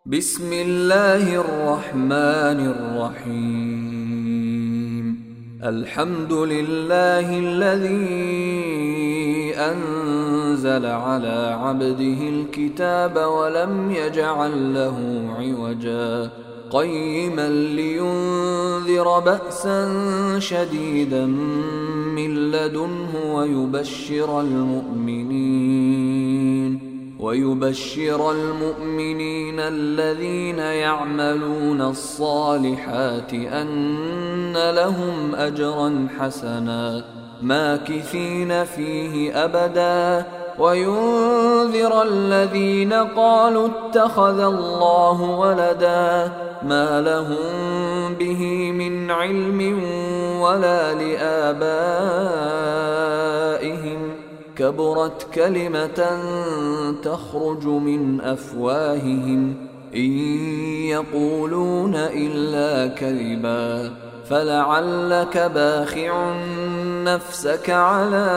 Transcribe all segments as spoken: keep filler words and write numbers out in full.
بسم الله الرحمن الرحيم. الحمد لله الذي أنزل على عبده الكتاب ولم يجعل له عوجا قيما لينذر بأسا شديدا من لدنه ويبشر المؤمنين ويبشر المؤمنين الذين يعملون الصالحات أن لهم أجرا حسنا ماكثين فيه أبدا وينذر الذين قالوا اتخذ الله ولدا ما لهم به من علم ولا لآبائهم كبرت كلمة تخرج من أفواههم إن يقولون إلا كذبا فلعلك باخع نفسك على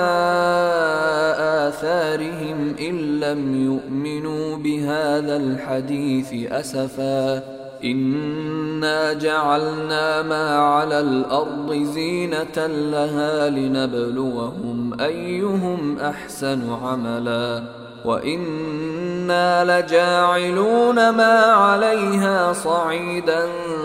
آثارهم إن لم يؤمنوا بهذا الحديث أسفا إنا جعلنا ما على الأرض زينة لها لنبلوهم أيهم أحسن عملا وإنا لجاعلون ما عليها صعيدا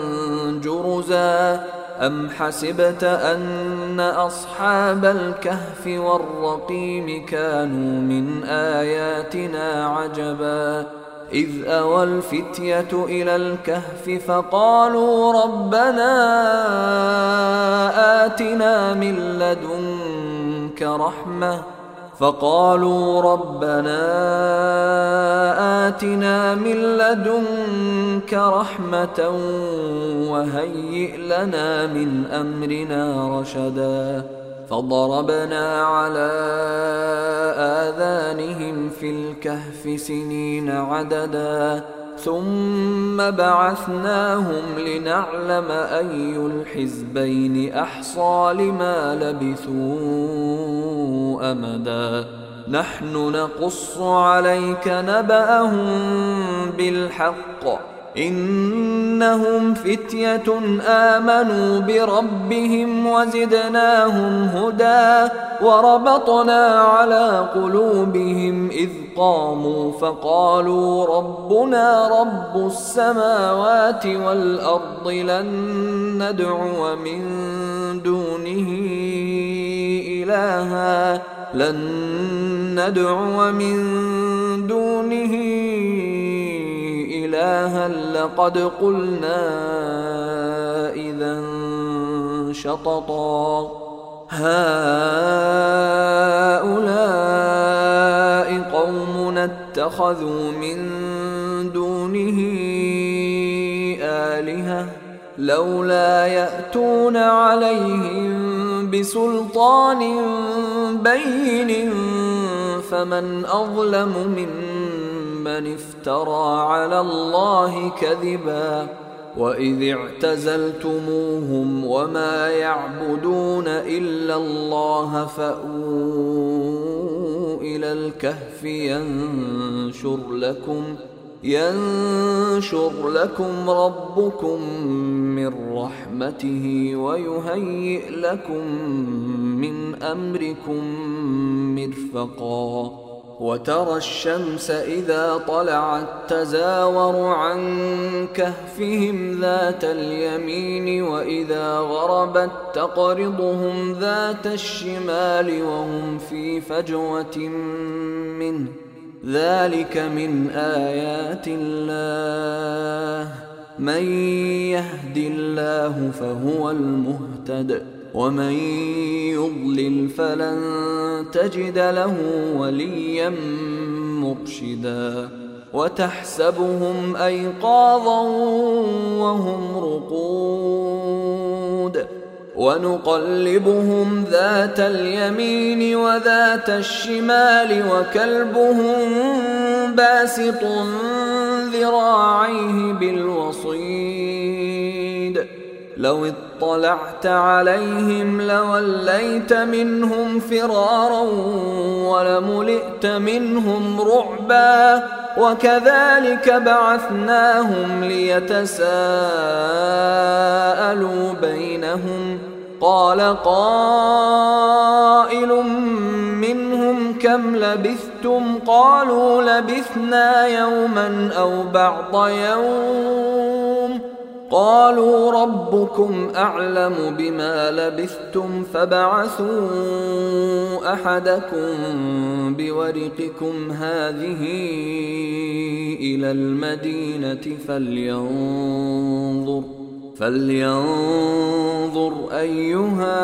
جرزا أم حسبت أن أصحاب الكهف والرقيم كانوا من آياتنا عجبا إذ أوى الفتية إلى الكهف فقالوا ربنا آتنا من لدنك رحمة فقالوا ربنا آتنا من لدنك رحمة وهيئ لنا من أمرنا رشدا فضربنا على آذانهم في الكهف سنين عددا ثم بعثناهم لنعلم أي الحزبين أحصى لما لبثوا أمدا نحن نقص عليك نبأهم بالحق إنهم فتية آمنوا بربهم وزدناهم هدى وربطنا على قلوبهم إذ قاموا فقالوا ربنا رب السماوات والأرض لن ندعو من دونه إلها لن ندعو من دونه إلها لقد قلنا إذا شططا هؤلاء قومنا اتخذوا من دونه آلهة لولا يأتون عليهم بسلطان بين فمن أظلم ممن من افترى على الله كذبا وإذ اعتزلتموهم وما يعبدون إلا الله فأووا إلى الكهف ينشر لكم ينشر لكم ربكم من رحمته ويهيئ لكم من أمركم مرفقا وترى الشمس إذا طلعت تزاور عن كهفهم ذات اليمين وإذا غربت تقرضهم ذات الشمال وهم في فجوة منه ذلك من آيات الله من يهد الله فهو المهتد ومن يضلل فلن تجد له وليا مرشدا وتحسبهم أيقاظا وهم رقود ونقلبهم ذات اليمين وذات الشمال وكلبهم باسط ذراعيه بالوصيد لو اطلعت عليهم لوليت منهم فرارا ولملئت منهم رعبا وكذلك بعثناهم ليتساءلوا بينهم قال قائل منهم كم لبثتم قالوا لبثنا يوما أو بعض يوم قالوا ربكم أعلم بما لبثتم فابعثوا أحدكم بورقكم هذه إلى المدينة فلينظر فلينظر أيها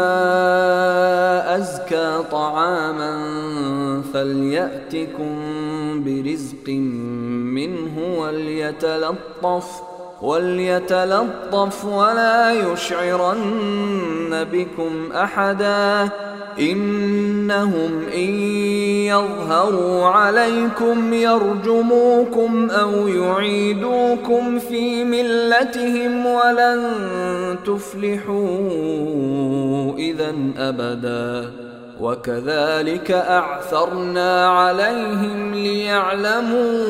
أزكى طعاما فليأتكم برزق منه وليتلطف وليتلطف ولا يشعرن بكم أحدا إنهم إن يظهروا عليكم يرجموكم أو يعيدوكم في ملتهم ولن تفلحوا إذا أبدا وكذلك أعثرنا عليهم ليعلموا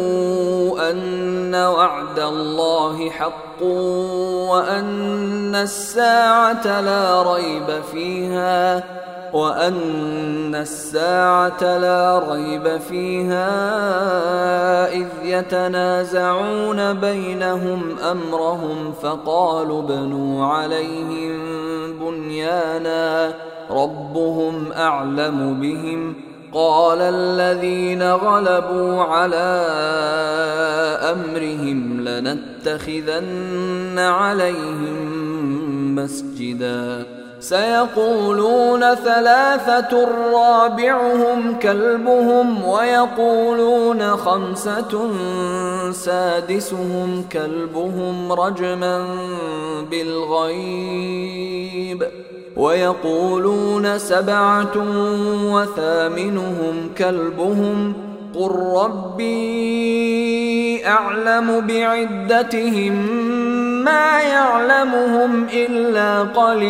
أن وعد الله حق وأن الساعة لا ريب فيها وأن الساعة لا ريب فيها إذ يتنازعون بينهم أمرهم فقالوا ابنوا عليهم بنيانا ربهم أعلم بهم قال الذين غلبوا على أمرهم لنتخذن عليهم مسجدا سيقولون ثلاثة رابعهم كلبهم ويقولون خمسة سادسهم كلبهم رجما بالغيب ويقولون سبعة وثامنهم كلبهم قل ربي أعلم بعدتهم ما يعلمهم إلا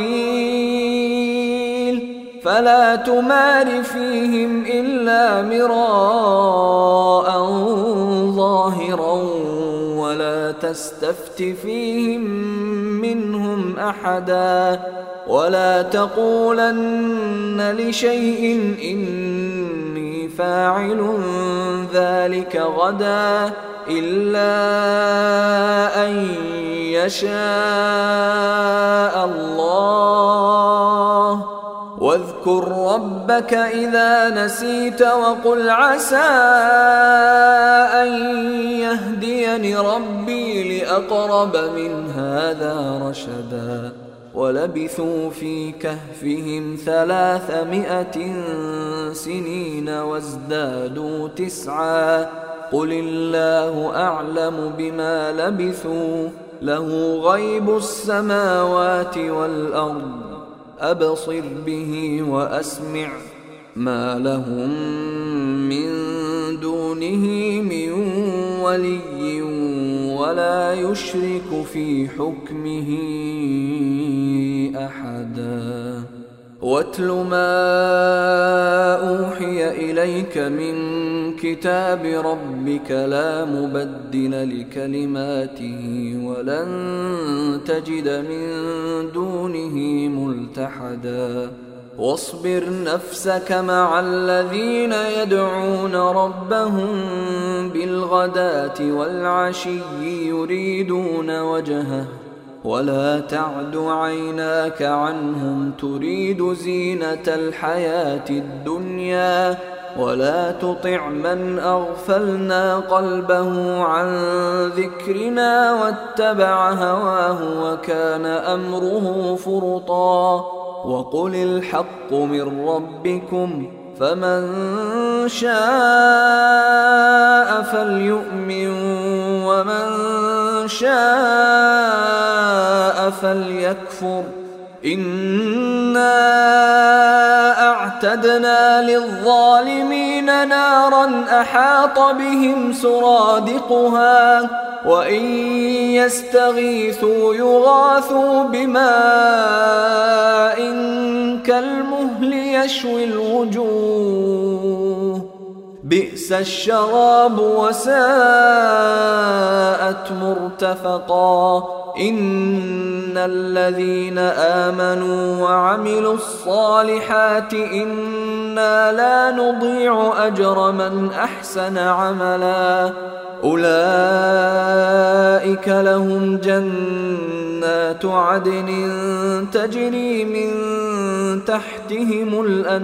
قليل فلا تمار فيهم إلا مراء ظاهرا ولا تستفت فيهم منهم أحدا ولا تقولن لشيء إني فاعل ذلك غدا إلا أن يشاء الله واذكر ربك إذا نسيت وقل عسى أن يهديني ربي لأقرب من هذا رشدا ولبثوا في كهفهم ثلاثمائة سنين وازدادوا تسعا قل الله أعلم بما لبثوا له غيب السماوات والأرض أبصر به وأسمع ما لهم من دونه من ولي ولا يشرك في حكمه أحدا واتل ما أوحي إليك من كتاب ربك لا مبدل لكلماته ولن تجد من دونه ملتحدا واصبر نفسك مع الذين يدعون ربهم بالغداة والعشي يريدون وجهه ولا تعد عيناك عنهم تريد زينة الحياة الدنيا ولا تطع من أغفلنا قلبه عن ذكرنا واتبع هواه وكان أمره فرطا وقل الحق من ربكم فمن شاء فليؤمن ومن شاء فليكفر إنا أعتدنا للظالمين نارا أحاط بهم سرادقها وإن يستغيثوا يغاثوا بماء كالمهل يشوي الوجوه بئس الشراب وساءت مرتفقا إن الذين آمنوا وعملوا الصالحات إنا لا نضيع أجر من أحسن عملا أولئك لهم جنات عدن تجري من تحتهم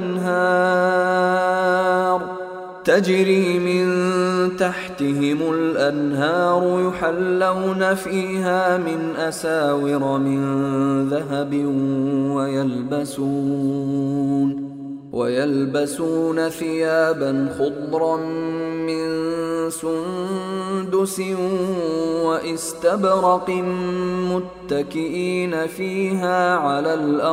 الأنهار تجري من تحتهم الأنهار يحلون فيها من أساور من ذهب ويلبسون ويلبسون ثيابا خضرا من سندس واستبرق متكئين فيها على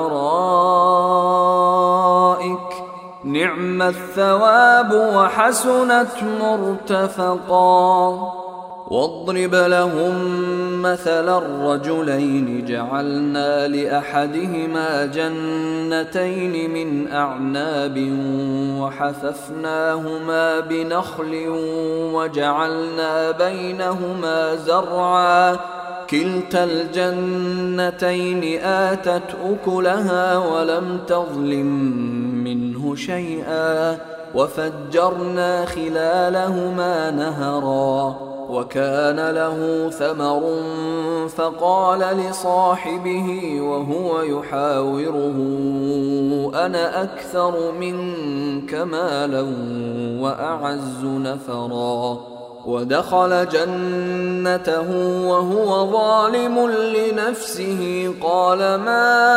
الأرائك نعم الثواب وحسنت مرتفقا واضرب لهم مثل الرجلين جعلنا لأحدهما جنتين من أعناب وحففناهما بنخل وجعلنا بينهما زرعا كلتا الجنتين آتت أكلها ولم تظلم منه شيئا وفجرنا خلالهما نهرا وكان له ثمر فقال لصاحبه وهو يحاوره أنا أكثر منك مالا وأعز نفرا ودخل جنته وهو ظالم لنفسه قال ما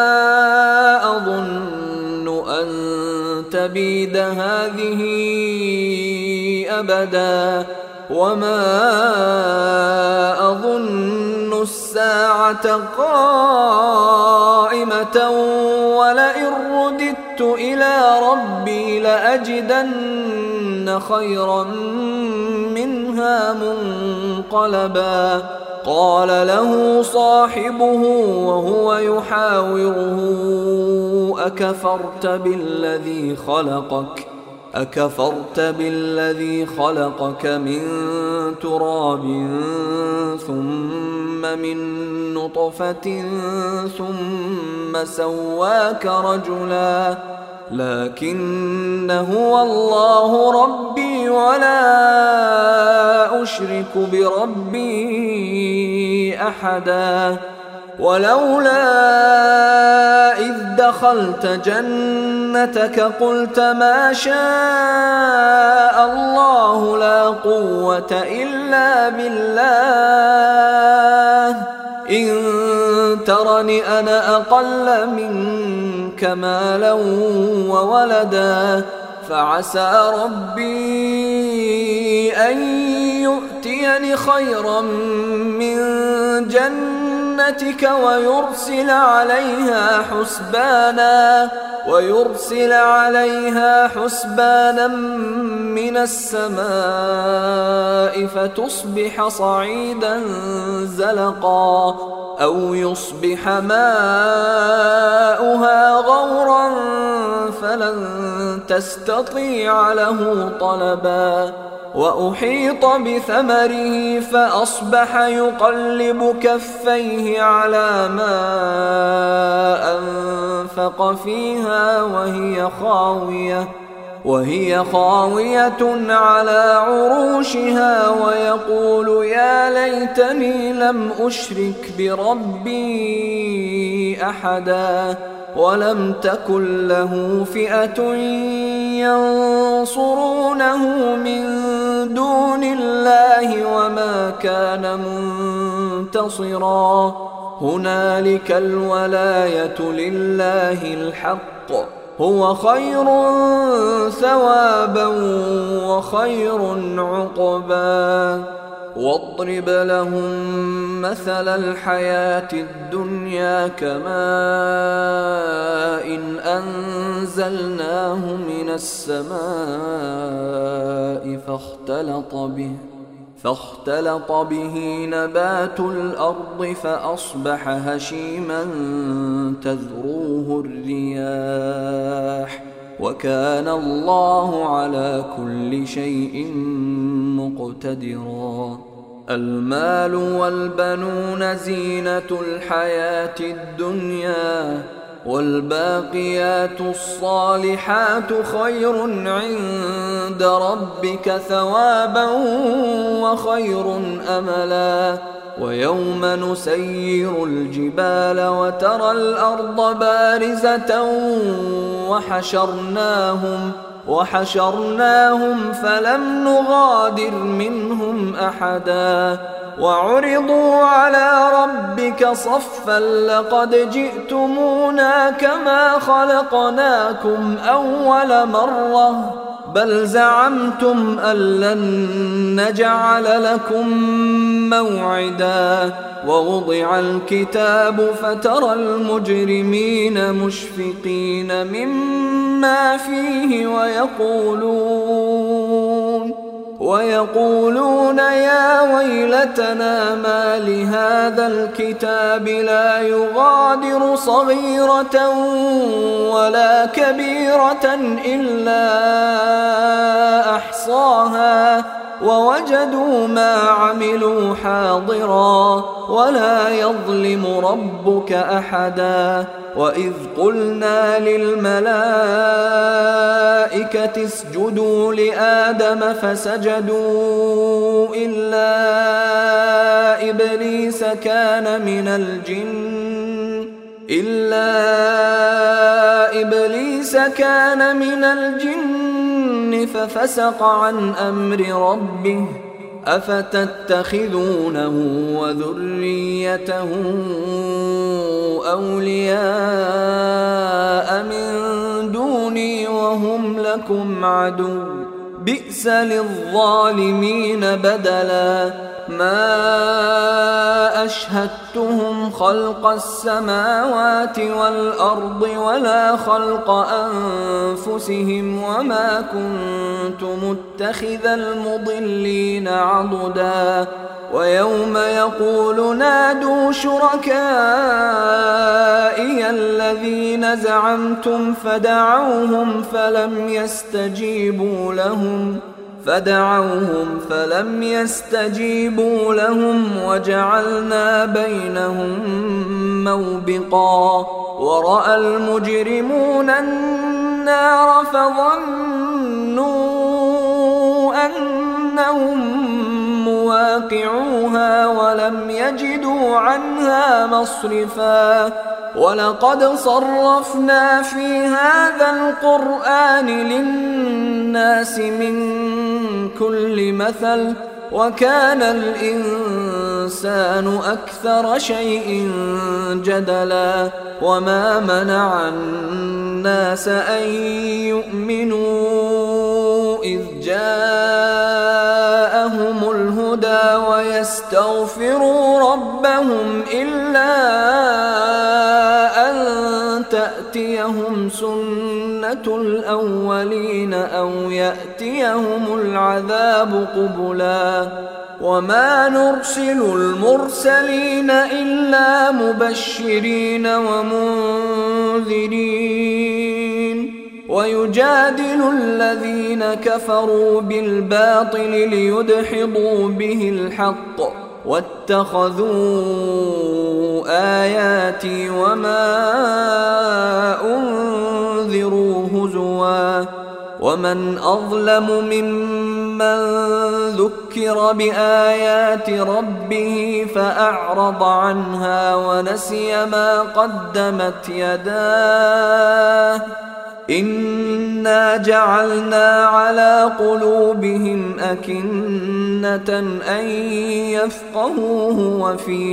أظن أن تبيد هذه أبدا وما أظن الساعة قائمة ولئن رددت إلى ربي لأجدن خيرا منها منقلبا قال له صاحبه وهو يحاوره أكفرت بالذي خلقك أكفرت بالذي خلقك من تراب ثم من نطفة ثم سواك رجلا لكن هو الله ربي ولا أشرك بربي أحدا ولولا إذ دخلت جنتك قلت ما شاء الله لا قوة إلا بالله إن ترني أنا أقل منك مالا وولدا فعسى ربي أن يؤتيني خيرا من جنتك ويرسل عليها حسبانا ويرسل عليها حسبانا من السماء فتصبح صعيدا زلقا أو يصبح ماؤها غورا فلن تستطيع له طلبا وأحيط بثمره فأصبح يقلب كفيه على ما أنفق فيها وهي خاوية وهي خاوية على عروشها ويقول يا ليتني لم أشرك بربي أحدا ولم تكن له فئة ينصرونه من دون الله وما كان منتصرا هنالك الولاية لله الحق هو خير ثوابا وخير عقبا واضرب لهم مثل الحياة الدنيا كماء إن أنزلناه من السماء فاختلط به فاختلط به نبات الأرض فأصبح هشيما تذروه الرياح وكان الله على كل شيء مقتدرا. المال والبنون زينة الحياة الدنيا والباقيات الصالحات خير عند ربك ثوابا وخير أملا. ويوم نسير الجبال وترى الأرض بارزة وحشرناهم وحشرناهم فلم نغادر منهم أحدا وعرضوا على ربك صفا لقد جئتمونا كما خلقناكم أول مرة بل زعمتم أن لن نجعل لكم موعدا. ووضع الكتاب فترى المجرمين مشفقين مما فيه ويقولون ويقولون يا ويلتنا ما لهذا الكتاب لا يغادر صغيرة ولا كبيرة إلا أحصاها ووجدوا ما عملوا حاضرا ولا يظلم ربك أحدا. وإذ قلنا للملائكة اسجدوا لآدم فسجدوا إلا إبليس كان من الجن إلا إبليس كان من الجن ففسق عن أمر ربه أفتتخذونه وذريته أولياء من دوني وهم لكم عدو بئس للظالمين بدلا. ما أشهدتهم خلق السماوات والأرض ولا خلق أنفسهم وما كنت متخذ المضلين عضدا. ويوم يقول نادوا شركائي الذين زعمتم فدعوهم فلم يستجيبوا لهم فدعوهم فلم يستجيبوا لهم وجعلنا بينهم موبقا. ورأى المجرمون النار فظنوا أنهم مواقعوها ولم يجدوا عنها مصرفا. ولقد صرفنا في هذا القرآن للناس من كل مثل وكان الإنسان أكثر شيء جدلا. وما منع الناس أن يؤمنوا إذ جاءهم الهدى ويستغفروا ربهم إلا أن تأتيهم سنة الأولين أو يأتيهم العذاب قبلا. وما نرسل المرسلين إلا مبشرين ومنذرين ويجادل الذين كفروا بالباطل ليدحضوا به الحق واتخذوا آياتي وما أنذروا هزوا. ومن أظلم ممن ذكر بآيات ربه فأعرض عنها ونسي ما قدمت يداه إنا جعلنا على قلوبهم أكنة أن يفقهوه وفي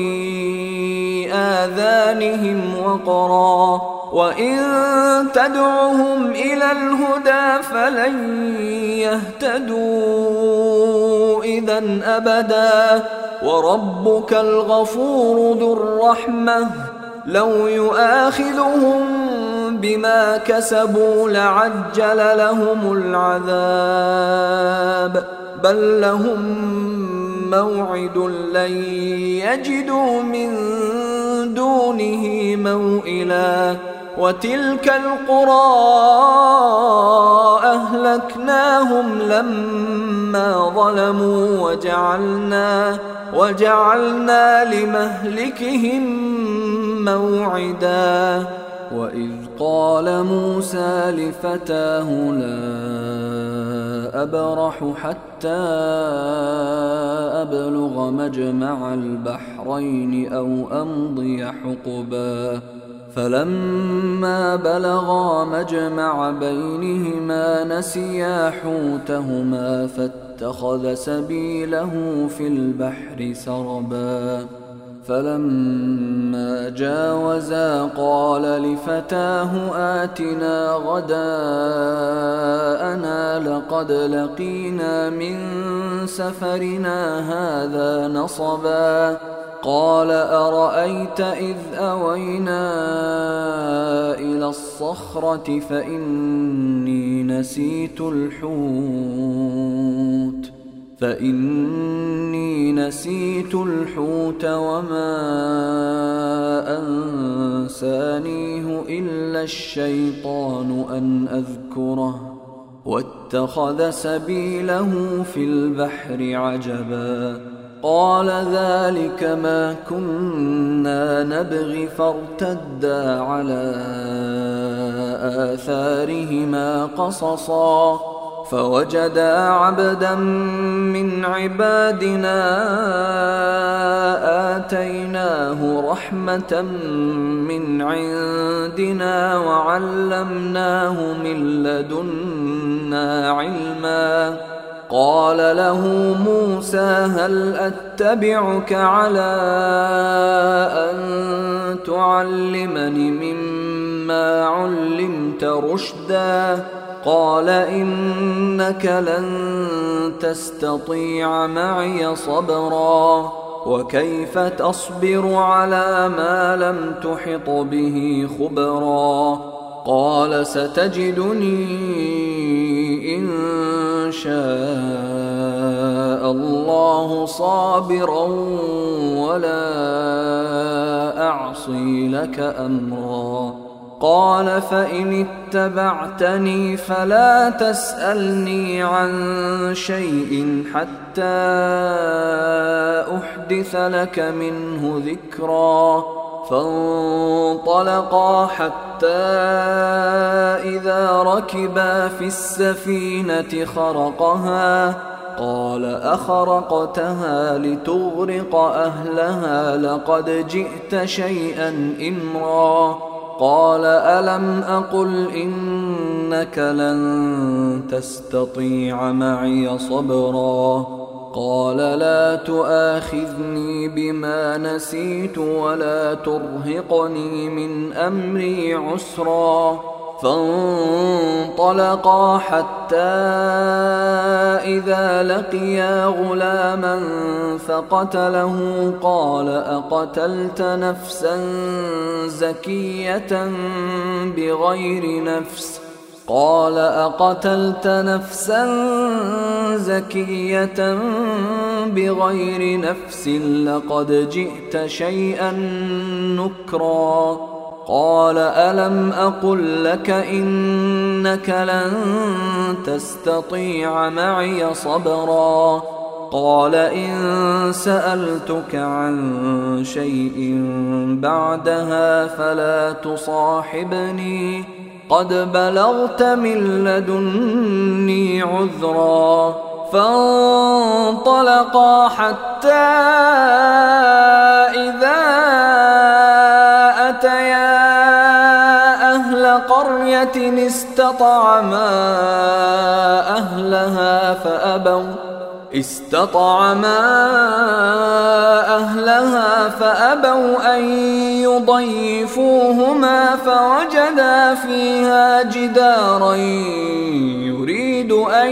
آذانهم وقرا وإن تدعهم إلى الهدى فلن يهتدوا إذا أبدا. وربك الغفور ذو الرحمة لو يؤاخذهم بما كسبوا لعجل لهم العذاب بل لهم موعد لن يجدوا من دونه موئلا وتلك القرى أهلكناهم لما ظلموا وجعلنا وجعلنا لمهلكهم موعدا وإذ قال موسى لفتاه لا أبرح حتى أبلغ مجمع البحرين أو أمضي حقبا فلما بلغا مجمع بينهما نسيا حوتهما فاتخذ سبيله في البحر سربا فلما جاوزا قال لفتاه آتنا غداءنا لقد لقينا من سفرنا هذا نصبا قال أرأيت إذ أوينا إلى الصخرة فإني نسيت الحوت فإني نسيت الحوت وما أنسانيه إلا الشيطان أن أذكره واتخذ سبيله في البحر عجبا قال ذلك ما كنا نبغي فارتدا على آثارهما قصصا فوجدا عبدا من عبادنا آتيناه رحمة من عندنا وعلمناه من لدنا علما قال له موسى هل أتبعك على أن تعلمني مما علمت رشدا قال إنك لن تستطيع معي صبرا وكيف تصبر على ما لم تحط به خبرا قال ستجدني إن شاء الله صابرا ولا أعصي لك أمرا قال فإن اتبعتني فلا تسألني عن شيء حتى أحدث لك منه ذكرا فانطلقا حتى إذا ركبا في السفينة خرقها قال أخرقتها لتغرق أهلها لقد جئت شيئا إمرا قال ألم أقل إنك لن تستطيع معي صبرا قال لا تؤاخذني بما نسيت ولا ترهقني من أمري عسرا فانطلقا حتى إذا لقيا غلاما فقتله قال أقتلت نفسا زكية بغير نفس قال أقتلت نفسا زكية بغير نفس لقد جئت شيئا نكرا قال ألم أقل لك إنك لن تستطيع معي صبرا قال إن سألتك عن شيء بعدها فلا تصاحبني قد بلغت من لدني عذرا فانطلقا حتى إذا أتيا أهل قرية استطعما أهلها فأبوا استطعما أهلها فأبوا أن يضيفوهما فوجدا فيها جدارا يريد أن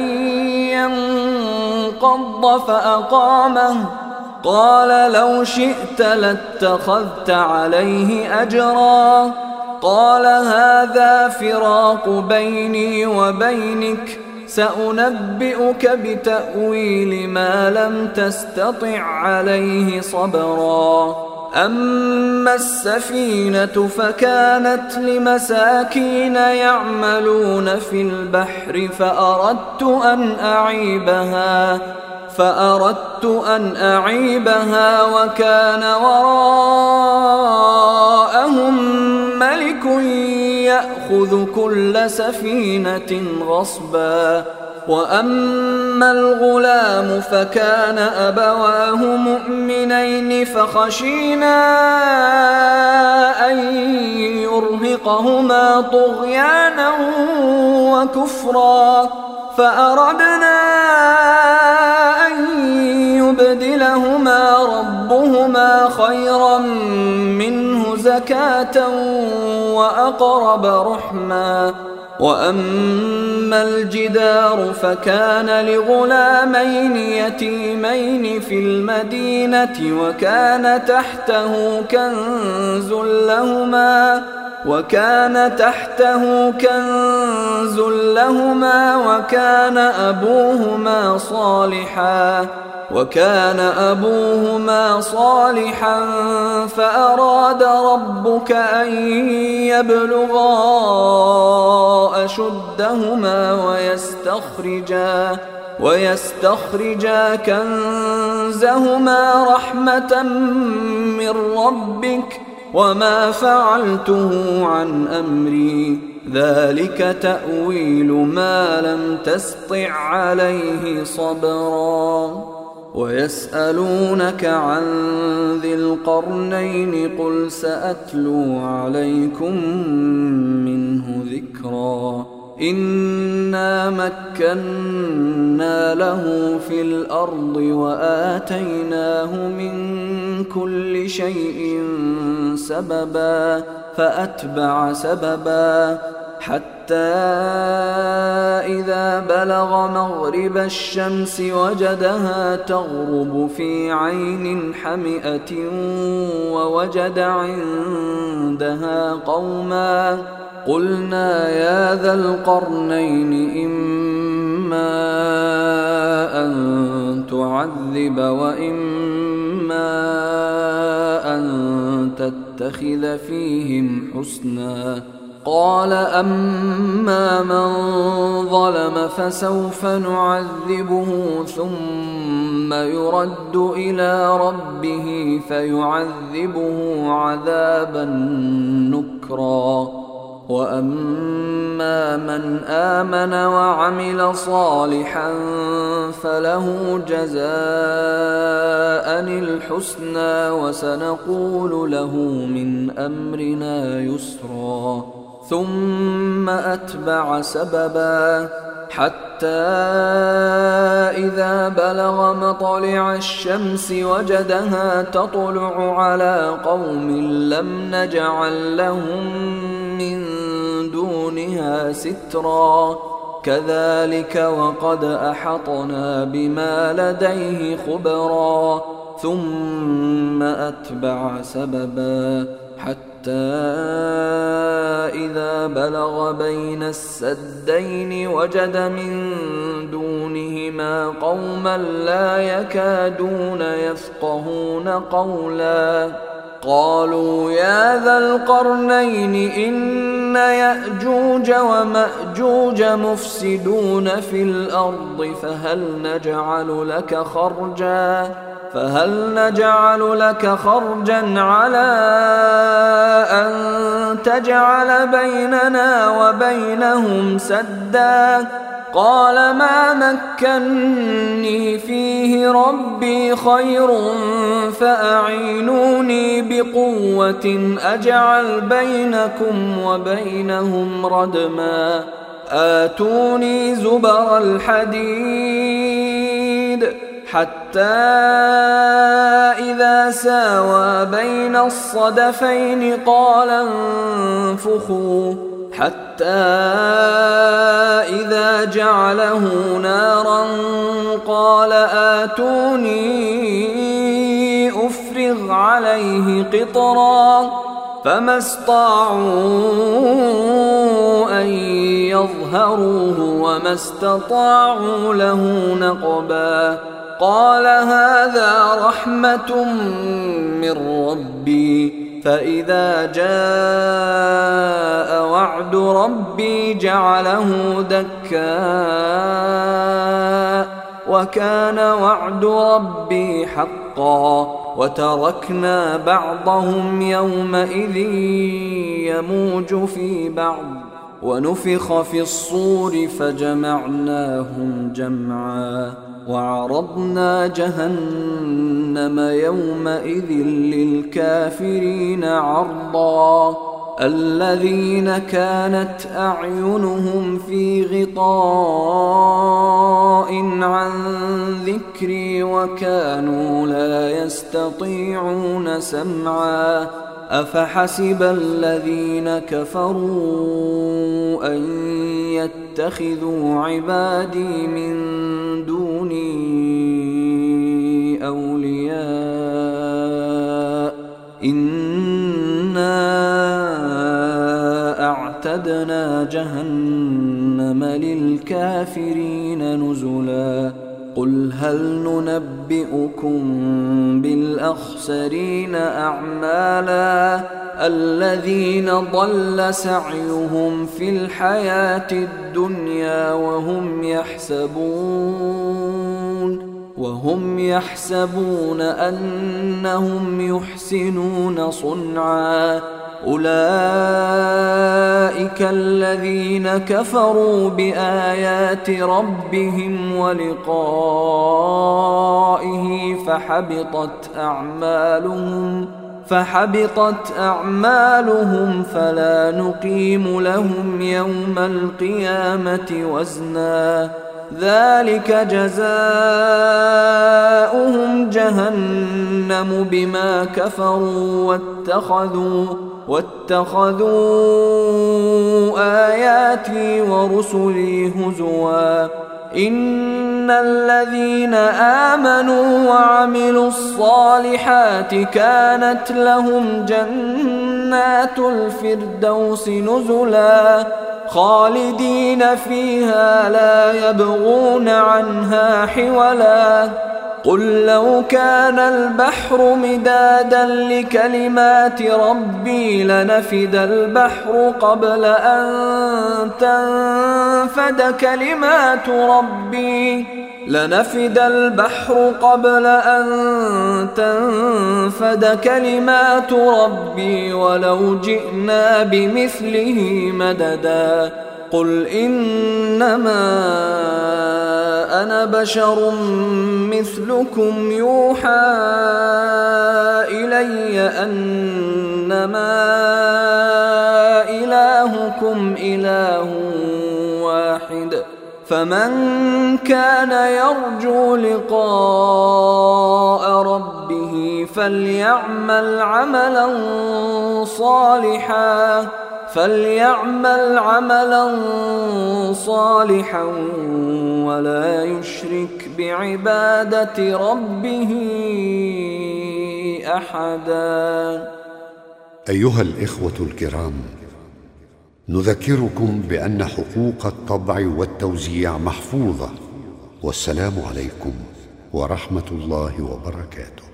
ينقض فأقامه قال لو شئت لاتخذت عليه أجرا قال هذا فراق بيني وبينك سأنبئك بتأويل ما لم تستطع عليه صبرا أما السفينة فكانت لمساكين يعملون في البحر فأردت أن أعيبها فأردت أن أعيبها وكان وراءهم ملك يأخذ كل سفينة غصبا وأما الغلام فكان أبواه مؤمنين فخشينا أن يرهقهما طغيانا وكفرا فأردنا أن يبدلهما ربهما خيرا منه زكاة وأقرب رحما وأما الجدار فكان لغلامين يتيمين في المدينة وكان تحته كنز لهما وكان تحته كنز لهما وكان أبوهما صالحا وكان أبوهما صالحا فأراد ربك أن يبلغا أشدهما ويستخرجا ويستخرجا كنزهما رحمة من ربك وما فعلته عن أمري ذلك تأويل ما لم تسطع عليه صبرا ويسألونك عن ذي القرنين قل سأتلو عليكم منه ذكرا إنا مكنا له في الأرض وآتيناه من كل شيء سببا فأتبع سببا حتى إذا بلغ مغرب الشمس وجدها تغرب في عين حمئة ووجد عندها قوما قلنا يا ذا القرنين إما أن تعذب وإما أن تتخذ فيهم حسنا قال أما من ظلم فسوف نعذبه ثم يرد إلى ربه فيعذبه عذابا نكرا وأما من آمن وعمل صالحا فله جزاء الحسنى وسنقول له من أمرنا يسرا ثم أتبع سببا حتى إذا بلغ مطلع الشمس وجدها تطلع على قوم لم نجعل لهم من دونها سترا كذلك وقد أحطنا بما لديه خبرا ثم أتبع سببا حتى إذا بلغ بين السدين وجد من دونهما قوما لا يكادون يفقهون قولا قالوا يا ذا القرنين إن يأجوج ومأجوج مفسدون في الأرض فهل نجعل لك خرجا فهل نجعل لك خرجا على أن تجعل بيننا وبينهم سدا قال ما مكني فيه ربي خير فأعينوني بقوة أجعل بينكم وبينهم ردما آتوني زبر الحديد حتى إذا ساوى بين الصدفين قال انفخوا حتى إذا جعله نارا قال آتوني أفرغ عليه قطرا فما استطاعوا أن يظهروه وما استطاعوا له نقبا قال هذا رحمة من ربي فإذا جاء وعد ربي جعله دكا وكان وعد ربي حقا وتركنا بعضهم يومئذ يموج في بعض ونفخ في الصور فجمعناهم جمعا وعرضنا جهنم يومئذ للكافرين عرضا الذين كانت أعينهم في غطاء عن ذكري وكانوا لا يستطيعون سمعا أفحسب الذين كفروا أن يتخذوا عبادي من دوني أولياء إنا أعتدنا جهنم للكافرين نزلا قل هل ننبئكم بالأخسرين أعمالا الذين ضل سعيهم في الحياة الدنيا وهم يحسبون وهم يحسبون أنهم يحسنون صنعا أولئك الذين كفروا بآيات ربهم ولقائه فحبطت أعمالهم فحبطت أعمالهم فلا نقيم لهم يوم القيامة وزنا ذلك جزاؤهم جهنم بما كفروا واتخذوا واتخذوا آياتي ورسلي هزوا إن الذين آمنوا وعملوا الصالحات كانت لهم جنات الفردوس نزلا خالدين فيها لا يبغون عنها حولا قل لو كان البحر مدادا لكلمات ربي لنفد البحر قبل أن تنفد كلمات ربي لنفد البحر قبل أن تنفد كلمات ربي ولو جئنا بمثله مددا قل إنما أنا بشر مثلكم يوحى إلي أنما إلهكم إله واحد فمن كان يرجو لقاء ربه فليعمل عملا صالحا فليعمل عملا صالحا ولا يشرك بعبادة ربه أحدا. أيها الإخوة الكرام، نذكركم بأن حقوق الطبع والتوزيع محفوظة، والسلام عليكم ورحمة الله وبركاته.